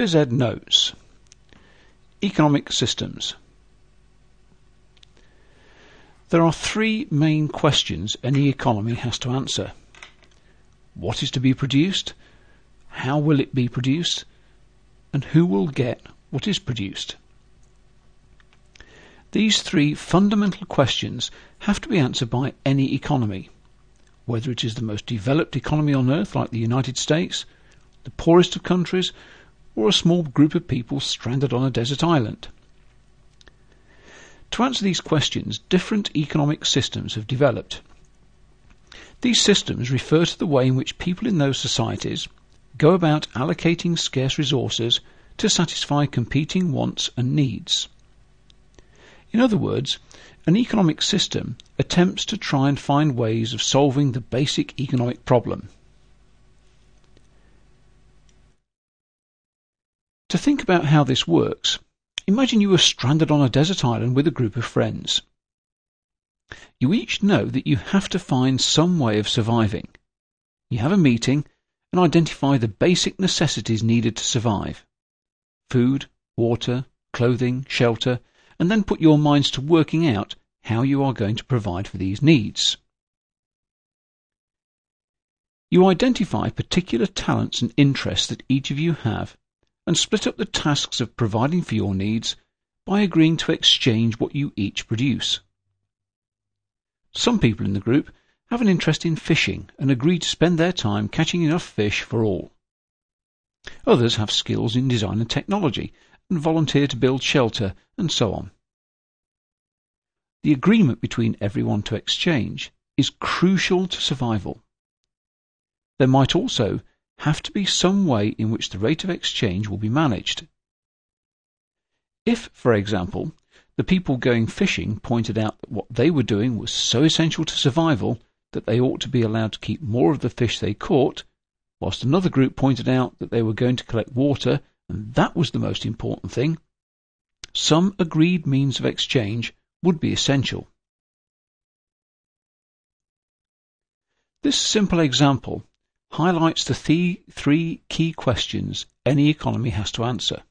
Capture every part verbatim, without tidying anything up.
BizEd Notes. Economic systems. There are three main questions any economy has to answer. What is to be produced? How will it be produced? And who will get what is produced? These three fundamental questions have to be answered by any economy, whether it is the most developed economy on earth like the United States, the poorest of countries, or a small group of people stranded on a desert island. To answer these questions, different economic systems have developed. These systems refer to the way in which people in those societies go about allocating scarce resources to satisfy competing wants and needs. In other words, an economic system attempts to try and find ways of solving the basic economic problem. To think about how this works, imagine you were stranded on a desert island with a group of friends. You each know that you have to find some way of surviving. You have a meeting and identify the basic necessities needed to survive: food, water, clothing, shelter, and then put your minds to working out how you are going to provide for these needs. You identify particular talents and interests that each of you have and split up the tasks of providing for your needs by agreeing to exchange what you each produce. Some people in the group have an interest in fishing and agree to spend their time catching enough fish for all. Others have skills in design and technology and volunteer to build shelter, and so on. The agreement between everyone to exchange is crucial to survival. There might also have to be some way in which the rate of exchange will be managed. If, for example, the people going fishing pointed out that what they were doing was so essential to survival that they ought to be allowed to keep more of the fish they caught, whilst another group pointed out that they were going to collect water and that was the most important thing, some agreed means of exchange would be essential. This simple example highlights the th- three key questions any economy has to answer.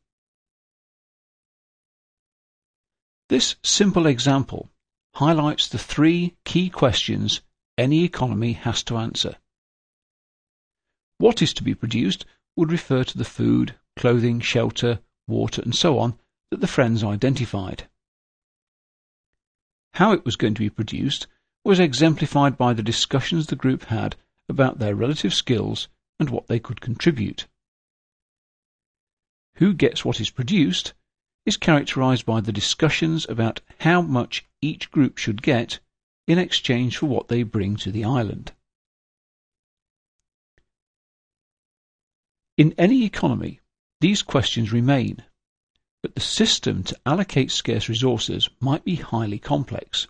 This simple example highlights the three key questions any economy has to answer. What is to be produced would refer to the food, clothing, shelter, water, and so on that the friends identified. How it was going to be produced was exemplified by the discussions the group had about their relative skills and what they could contribute. Who gets what is produced is characterized by the discussions about how much each group should get in exchange for what they bring to the island. In any economy, these questions remain, but the system to allocate scarce resources might be highly complex.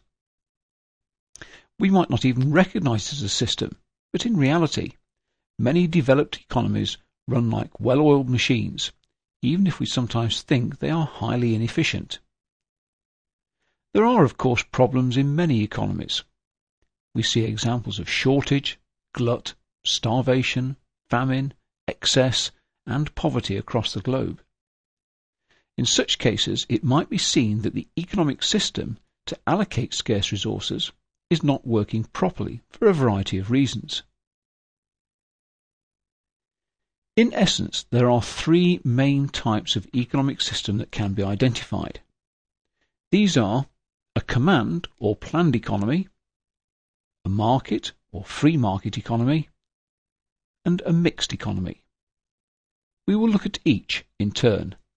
We might not even recognize it as a system, but in reality, many developed economies run like well-oiled machines, even if we sometimes think they are highly inefficient. There are, of course, problems in many economies. We see examples of shortage, glut, starvation, famine, excess, and poverty across the globe. In such cases, it might be seen that the economic system to allocate scarce resources is not working properly for a variety of reasons. In essence, there are three main types of economic system that can be identified. These are a command or planned economy, a market or free market economy, and a mixed economy. We will look at each in turn.